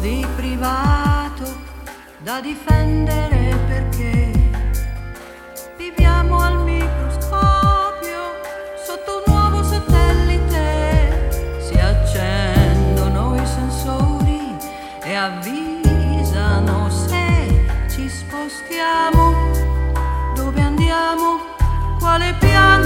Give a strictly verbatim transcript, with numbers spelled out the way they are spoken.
di privato da difendere perché viviamo al microscopio sotto un nuovo satellite. Si accendono i sensori e avvisano se ci spostiamo, dove andiamo, quale piano.